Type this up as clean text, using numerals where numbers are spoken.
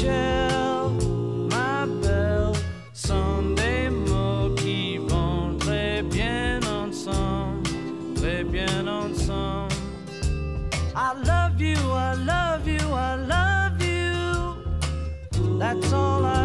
Rachel, ma belle, sont des mots qui vont très bien ensemble, très bien ensemble. I love you, I love you, I love you. That's all I